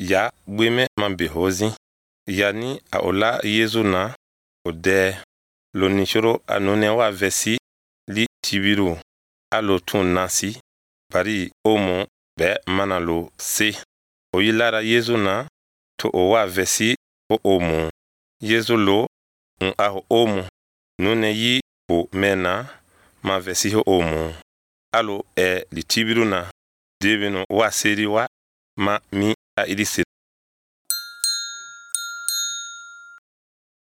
ya gweme man behozi yani a ola Yesu na ode lo nishoro anone wa vesi li tibiru alo tun nasi bari omo be manalo se oyilara Yesu na to owa vesi o omo Yesu lo aho omo nune yi o mena ma vesi ho omo alo li tibiru na devino wa seri wa ma mi a idisi